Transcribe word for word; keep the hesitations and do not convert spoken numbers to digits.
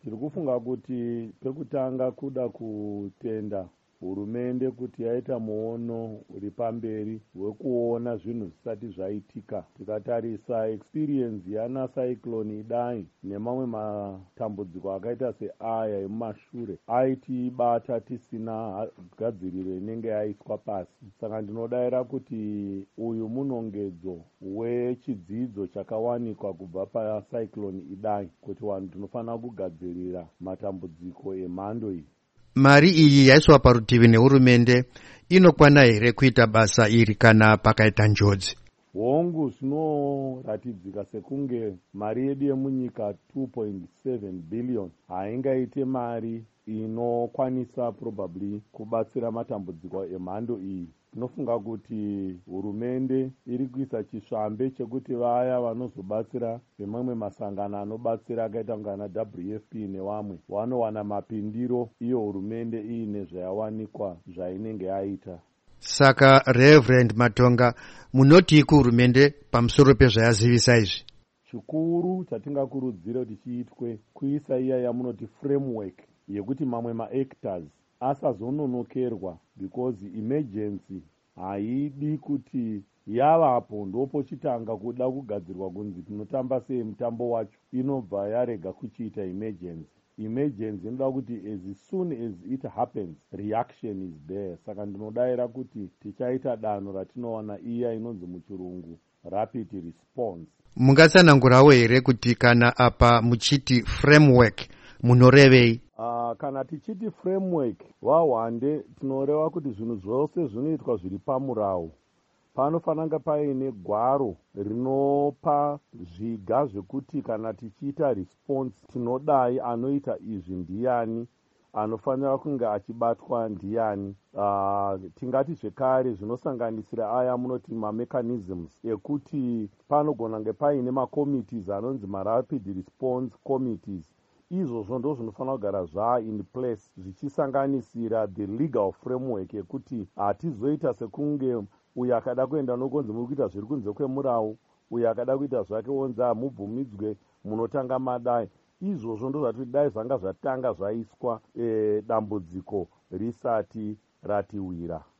Tiri kufunga kuti pekutanga kuda kutenda hurumende kuti yaita muono uri pamberi wekuona zvinhu zvisati zvaitika. Tikatarisa experience yana cyclone Idai nemamwe matambudziko akaita seaya emumashure aitibata tisina gadziriro inenge yaiswa pasi. Saka ndinodayira kuti uyu munongedzo wechidzidzo chakawanikwa kubva pacyclone Idai kuti vanhu tinofanira kugadzirira matambudziko emhando iyi. Mari iyi yaiswa parutivi nehurumende inokwana here kuita basa iri kana pakaita njodzi? Hongu zvinoratidzika sekunge mari yedu yemunyika two point seven billion haingaite mari inokwanisa probably kubatsira matambudziko emhando iyi. Tinofunga kuti hurumende iri kuisa chisvambe chekuti vaya vanozobatsira vemamwe masangano anobatsira akaita ngana W F P nevamwe vanowana mapindiro iyo hurumende iine zvayawanikwa zvainenge yaita. Saka Reverend Matonga, munoti kuhurumende pamusoro pezvayazivisa izvi? Chikuru chatingakurudzira kuti chiitwe kuisa iya yamunoti framework yekuti mamwe maactors asazononokerwa, because emergency haidi kuti yavapo ndopochitanga kuda kugadzirwa kunzi tinotamba sei mutambo wacho inobva yarega kuchiita emergency. Emergency inoda kuti as soon as it happens reaction is there. Saka ndinodayira kuti tichaita danho ratinoona iya inonzi muchirungu rapid response. Mungatsanangurawo here kuti kana apa muchiti framework munorevei? Uh, kana tichiti framework wahwande tinoreva kuti zvinhu zvose zvinoitwa zviri pamurawo. Panofananga paine gwaro rinopa zviga zvekuti kana tichiita response tinodai anoita izvi ndiani, anofanira kunge achibatwa ndiani. Uh, tingati zvekare zvinosanganisira aya munoti mamechanisms ekuti panogona kunge paine makommittees anonzi marapid response committees. Izvozvo ndo zvinofanira kugara zva in place zvichisanganisira the legal framework yekuti hatizoita sekunge uyu akada kuenda nokonzi muri kuita zviri kunze kwemurawo, uyu akada kuita zvake onzi mubvumidzwe munotanga madai. Izvozvo ndo zvati dai zvanga zvatanga zvaiswa e, dambudziko risati ratiwira.